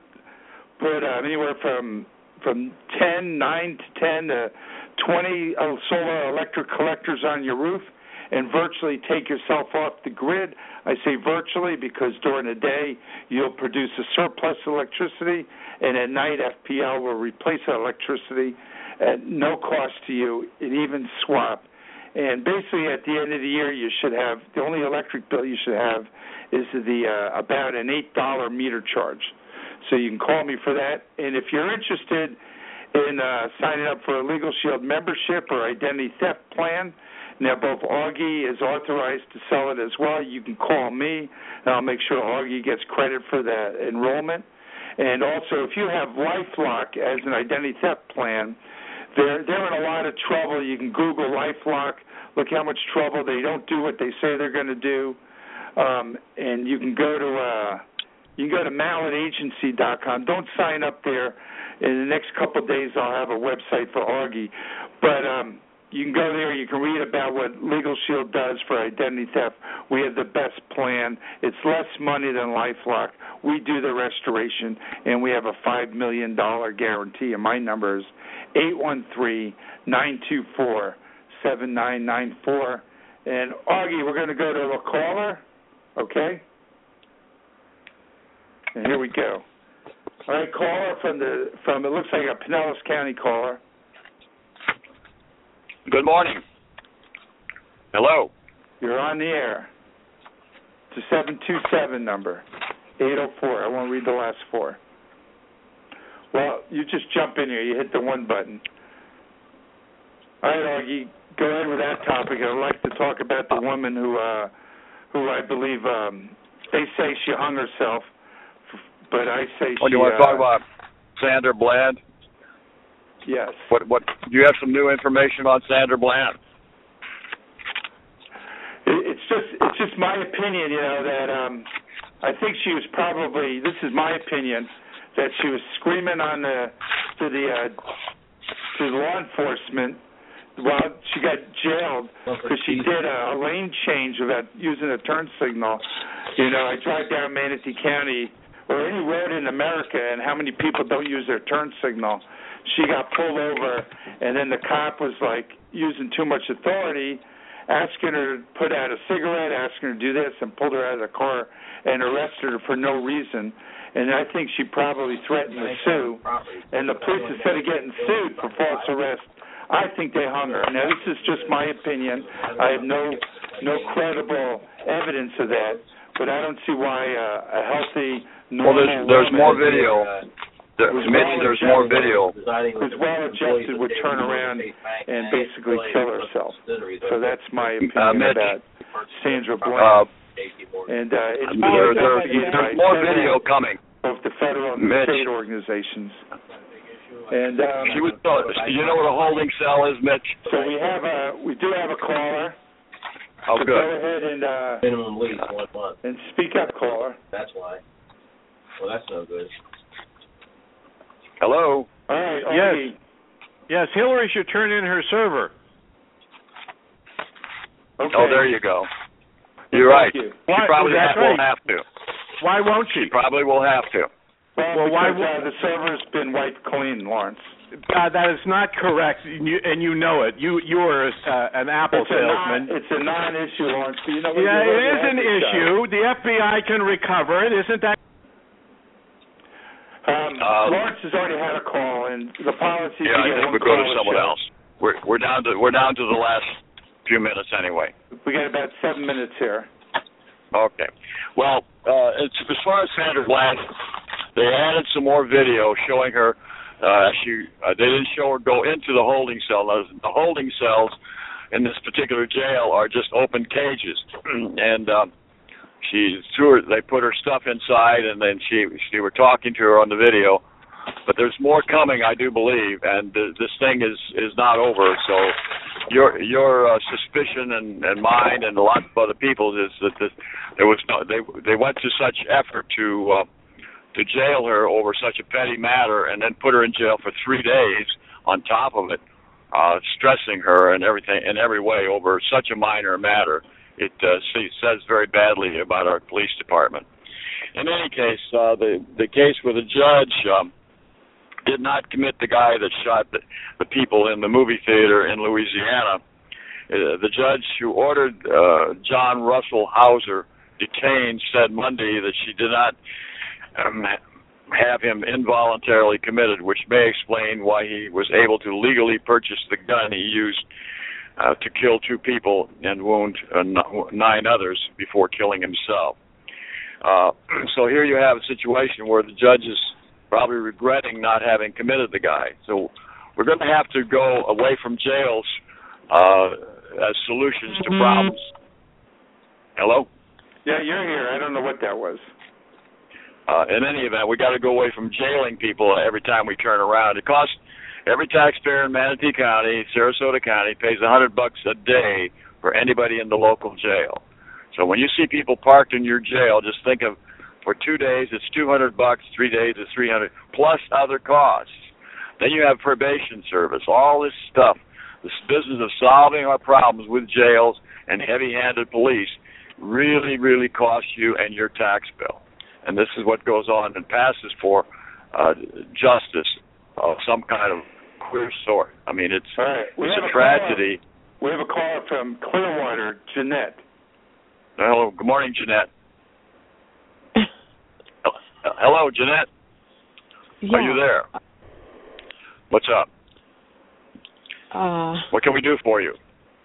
put uh, anywhere from from ten, nine to ten to twenty uh, solar electric collectors on your roof, and virtually take yourself off the grid. I say virtually because during the day you'll produce a surplus electricity, and at night F P L will replace that electricity at no cost to you, an even swap. And basically, at the end of the year, you should have the only electric bill you should have is the uh, about an eight dollar meter charge. So you can call me for that. And if you're interested in uh, signing up for a Legal Shield membership or identity theft plan, now both Augie is authorized to sell it as well. You can call me, and I'll make sure Augie gets credit for that enrollment. And also, if you have LifeLock as an identity theft plan, They're they're in a lot of trouble. You can Google LifeLock, look how much trouble. They don't do what they say they're going to do, um, and you can go to uh, you can go to mallet agency dot com. Don't sign up there. In the next couple of days, I'll have a website for Augie. But um, you can go there. You can read about what Legal Shield does for identity theft. We have the best plan. It's less money than LifeLock. We do the restoration, and we have a five million dollars guarantee. And my number is eight one three, nine two four, seven nine nine four. And, Augie, we're going to go to a caller, okay? And here we go. All right, caller from, the from it looks like a Pinellas County caller. Good morning. Hello. You're on the air. It's a seven two seven number, eight oh four. I won't read the last four. Well, you just jump in here. You hit the one button. All right, Augie, go ahead with that topic. I'd like to talk about the woman who, uh, who I believe, um, they say she hung herself, but I say oh, she... you want to uh, talk about Sandra Bland? Yes. What? What? Do you have some new information on Sandra Bland? It's just, it's just my opinion, you know, that um, I think she was probably. This is my opinion, that she was screaming on the to the uh, to the law enforcement while she got jailed because she did a, a lane change without using a turn signal. You know, I drive down Manatee County or any road in America, and how many people don't use their turn signal? She got pulled over, and then the cop was, like, using too much authority, asking her to put out a cigarette, asking her to do this, and pulled her out of the car and arrested her for no reason. And I think she probably threatened to sue. And the police, instead of getting sued for false arrest, I think they hung her. Now, this is just my opinion. I have no no credible evidence of that, but I don't see why uh, a healthy, normal well, there's, there's more video. Uh, There, Mitch, there's more video. Who's well adjusted would turn around and basically kill herself. So that's my opinion uh, Mitch, about Sandra Bland. Uh, and uh, it's there, there, there's more video coming. Both the federal and Mitch. state organizations. And um, she was. Uh, you know what a holding cell is, Mitch? So we have a we do have a caller. Oh, so good. Go ahead and uh, minimum lease one month. And speak up, caller. That's why. Well, that's no good. Hello. All right. Yes. Augie. Yes, Hillary should turn in her server. Okay. Oh, there you go. You're right. You. She Why, probably that's ha- will right. have to. Why won't she? She probably will have to. Well, Well, why because, would- uh, the server's been wiped clean, Lawrence. Uh, that is not correct, and you, and you know it. You you are a, uh, an Apple It's a salesman. non, it's a non-issue, Lawrence. But you know what Yeah, you it is have an to issue. The F B I can recover it. Isn't that? Um, Um, Lawrence has already had a call, and the policy. Yeah, I to get think one we'll go call to a someone show. else. We're we're down to we're down to the last few minutes anyway. We got about seven minutes here. Okay. Well, uh, it's, as far as Sandra Bland, they added some more video showing her. Uh, she uh, they didn't show her go into the holding cell. Now, the holding cells in this particular jail are just open cages, and um, she threw her, they put her stuff inside, and then she she were talking to her on the video. But there's more coming, I do believe, and th- this thing is, is not over. So your your uh, suspicion and, and mine and a lot of other people's is that this, there was no, they they went to such effort to uh, to jail her over such a petty matter, and then put her in jail for three days on top of it, uh, stressing her and everything in every way over such a minor matter. It uh, says very badly about our police department. In any case, uh, the the case with the judge. Um, did not commit the guy that shot the, the people in the movie theater in Louisiana. Uh, the judge who ordered uh, John Russell Hauser detained said Monday that she did not um, have him involuntarily committed, which may explain why he was able to legally purchase the gun he used uh, to kill two people and wound uh, nine others before killing himself. Uh, so here you have a situation where the judge is probably regretting not having committed the guy. So we're going to have to go away from jails uh, as solutions to problems. Hello? Yeah, you're here. I don't know what that was. Uh, in any event, we got to go away from jailing people every time we turn around. It costs every taxpayer in Manatee County, Sarasota County, pays a hundred bucks a day for anybody in the local jail. So when you see people parked in your jail, just think of, for two days, it's two hundred bucks. Three days, it's three hundred, plus other costs. Then you have probation service, all this stuff This business of solving our problems with jails and heavy-handed police really, really costs you and your tax bill. And this is what goes on and passes for uh, justice of some kind of queer sort. I mean, it's, right. it's a, a tragedy. Caller. We have a caller from Clearwater, Jeanette. Hello. Good morning, Jeanette. Hello, Jeanette. Yeah. Are you there? What's up? Uh, what can we do for you?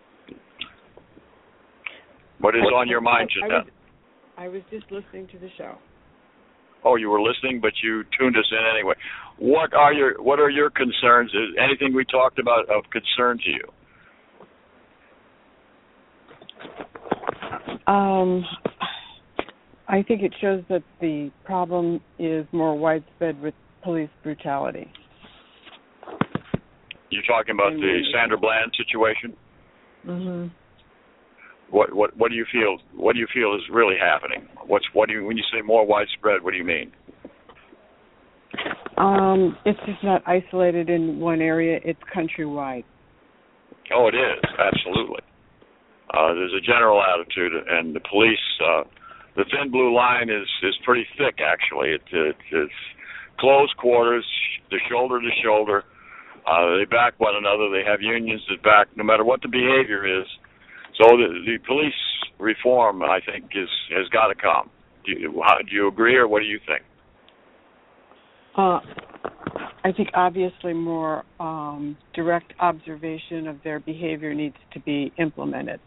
What is on your mind, I, Jeanette? I was, I was just listening to the show. Oh, you were listening, but you tuned us in anyway. What are your What are your concerns? Is anything we talked about of concern to you? Um, I think it shows that the problem is more widespread with police brutality. You're talking about and the Sandra Bland situation? Mhm. What what what do you feel? What do you feel is really happening? What's what do you when you say more widespread? What do you mean? Um, it's just not isolated in one area. It's countrywide. Oh, it is absolutely. Uh, there's a general attitude, and the police. Uh, the thin blue line is is pretty thick. Actually, it, it, it's close quarters, the shoulder to shoulder. Uh, they back one another. They have unions that back no matter what the behavior is. So the, the police reform, I think, is has got to come. Do you, how, do you agree, or what do you think? Uh, I think obviously more um, direct observation of their behavior needs to be implemented.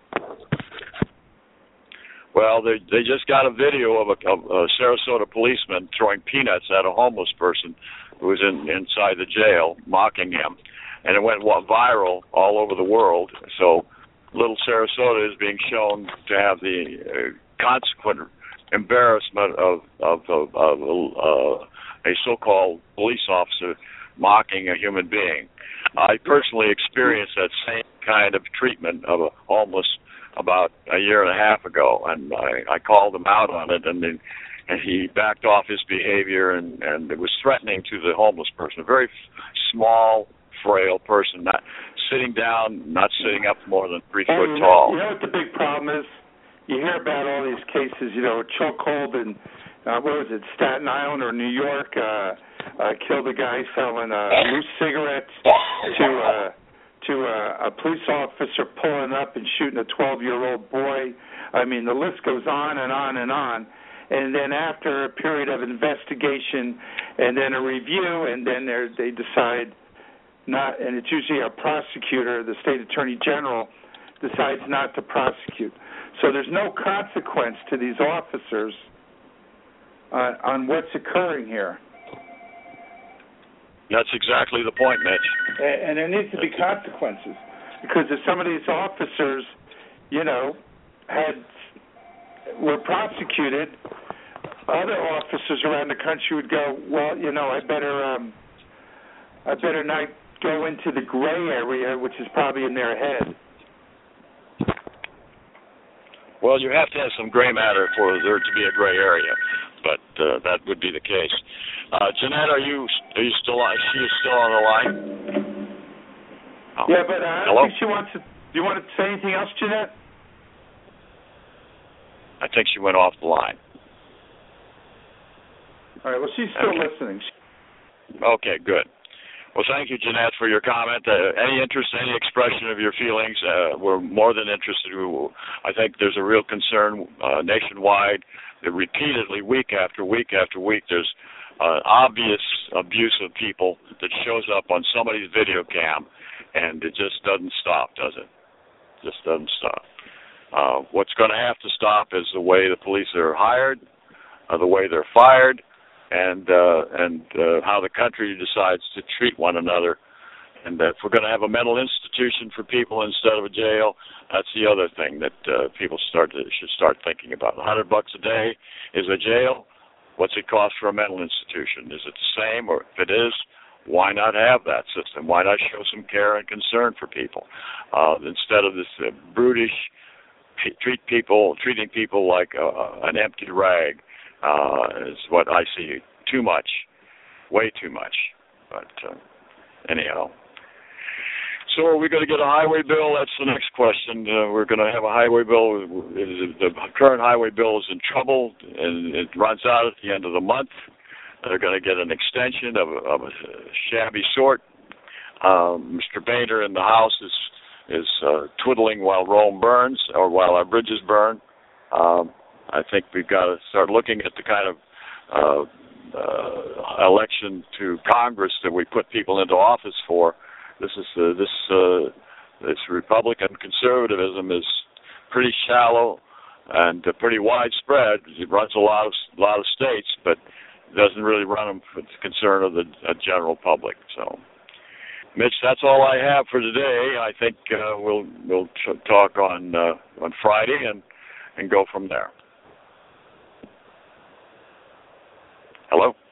Well, they they just got a video of a, of a Sarasota policeman throwing peanuts at a homeless person who was in, inside the jail, mocking him, and it went viral all over the world. So little Sarasota is being shown to have the uh, consequent embarrassment of of, of, of uh, a so-called police officer mocking a human being. I personally experienced that same kind of treatment of a homeless about a year and a half ago, and I, I called him out on it, and then, and he backed off his behavior, and, and it was threatening to the homeless person, a very f- small, frail person, not sitting down, not sitting up more than three foot you tall. Know, you know what the big problem is? You hear about all these cases, you know, chokehold and, uh, what was it, Staten Island or New York, uh, uh, killed a guy selling uh, loose cigarettes to uh, to uh, a police officer pulling up and shooting a twelve-year-old boy. I mean, the list goes on and on and on. And then after a period of investigation and then a review, and then they decide not, and it's usually a prosecutor, the state attorney general, decides not to prosecute. So there's no consequence to these officers uh, on what's occurring here. That's exactly the point, Mitch. And, and there needs to be consequences, because if some of these officers, you know, had were prosecuted, other officers around the country would go, well, you know, I better, um, I better not go into the gray area, which is probably in their head. Well, you have to have some gray matter for there to be a gray area, but uh, that would be the case. Uh, Jeanette, are you are you still on? She is still on the line. Oh. Yeah, but uh, I Hello? think she wants to. Do you want to say anything else, Jeanette? I think she went off the line. All right. Well, she's still okay. listening. Okay, good. Well, thank you, Jeanette, for your comment. Uh, any interest, any expression of your feelings, uh, we're more than interested. I think there's a real concern uh, nationwide that repeatedly, week after week after week, there's uh, obvious abuse of people that shows up on somebody's video cam, and it just doesn't stop, does it? Just doesn't stop. Uh, what's going to have to stop is the way the police are hired, uh, the way they're fired, and uh, and uh, how the country decides to treat one another. And uh, if we're going to have a mental institution for people instead of a jail, that's the other thing that uh, people start to, should start thinking about. A hundred bucks a day is a jail. What's it cost for a mental institution? Is it the same? Or if it is, why not have that system? Why not show some care and concern for people uh, instead of this uh, brutish treat people treating people like uh, an empty rag? Uh, is what I see too much, way too much. But uh, anyhow. So are we going to get a highway bill? That's the next question. Uh, we're going to have a highway bill. The current highway bill is in trouble, and it runs out at the end of the month. They're going to get an extension of, of a shabby sort. Um, Mister Boehner in the House is is uh, twiddling while Rome burns, or while our bridges burn. Um, I think we've got to start looking at the kind of uh, uh, election to Congress that we put people into office for. This is uh, this uh, this Republican conservatism is pretty shallow and uh, pretty widespread. It runs a lot of a lot of states, but doesn't really run them for the concern of the uh, general public. So, Mitch, that's all I have for today. I think uh, we'll we'll t- talk on uh, on Friday and and go from there. Hello?